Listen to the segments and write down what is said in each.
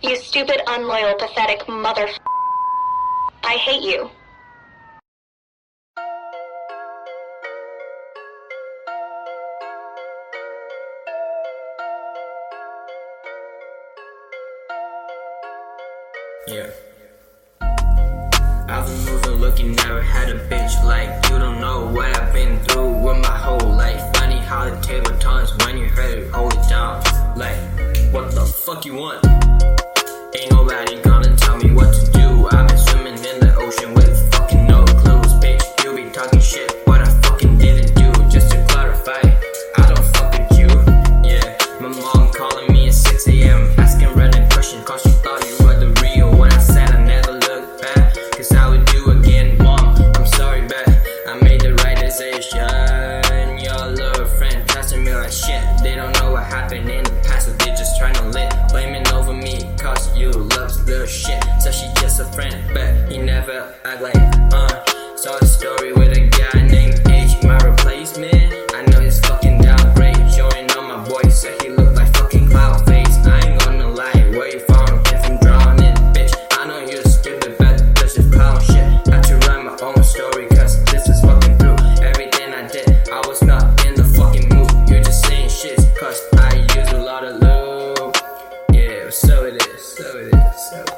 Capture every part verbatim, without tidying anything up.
You stupid, unloyal, pathetic mother. I hate you. Yeah. I've been moving, looking, never had a bitch like you. Don't know what I've been through with my whole life. Funny how the table turns when you heard it, hold it down. Like, what the fuck you want? Ain't nobody gonna tell me what to do. I've been swimming in the ocean with fucking no clues. Bitch, you be talking shit, what I fucking didn't do. Just to clarify, I don't fuck with you. Yeah, my mom calling me at six A M asking random questions, cause she thought you were the real. When I said I never looked back, cause I would do again, mom. I'm sorry, but I made the right decision. Your little friend testing me like shit. They don't know what happened in the past, so they just tryna live, blaming over me, cause you loves little shit. So she just a friend, but he never act like, uh. Saw a story with a guy named H, my replacement. I know he's fucking downgrade, showing on my boy, said he looked like fucking cloud face. I ain't gonna lie, where you found came from drowning, bitch. I know you're stupid, but that's just clown shit. Had to write my own story, cause this is fucking through. Everything I did, I was not in the fucking mood. You're just saying shit, cause I use a lot of lube. Yeah, so it is, so it is, so.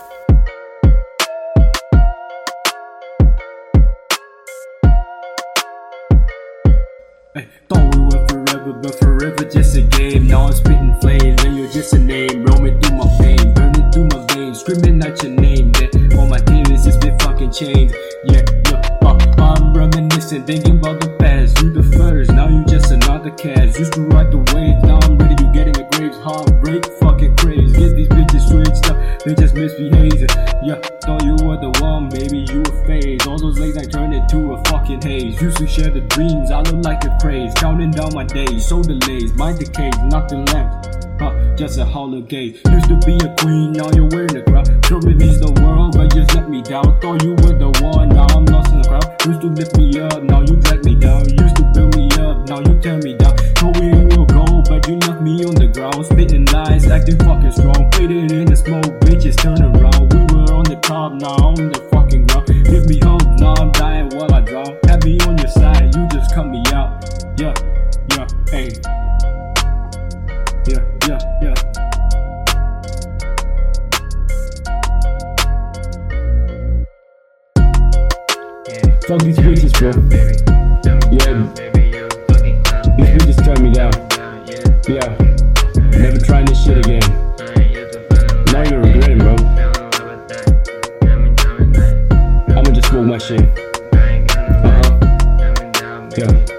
Hey, thought we were forever, but forever just a game. Now I'm spitting flames, and you're just a name. Roaming through my pain, burning through my veins, screaming out your name. Then all my tears just been fucking changed. Yeah, yeah, uh, I'm reminiscing, thinking about the past. You the first, now you just another cast. Used to ride the waves, now I'm ready to get in the graves. Heartbreak, fucking crazy. Get these bitches switched up, they just misbehaving. Yeah, thought you were the one, baby, you a phase. All those late nights turned into a fucking haze. Used to share the dreams, I look like a craze. Counting down my days, so delays, mind decays, nothing left. Huh, just a hollow gaze. Used to be a queen, now you're wearing the crown. Sure it means the world, but just let me down. Thought you were the one, now I'm lost in the crowd. Used to lift me up, now you drag me down. Used to build me up, now you tear me down. Told me you will go, but you left me on the ground. Spitting lies, acting fucking strong. Faded in the smoke, bitches turn around. We were on the top, now I'm on the fucking ground. Give me hope, now I'm dying while I drown. Have me on your side, you just cut me out. Yeah, yeah, hey. Yeah, yeah, yeah. Fuck these bitches, bro. Yeah, these bitches turn me down. Yeah, never trying this shit again. Now you're regretting, bro. I'ma just smoke my shit. Uh-huh. Yeah.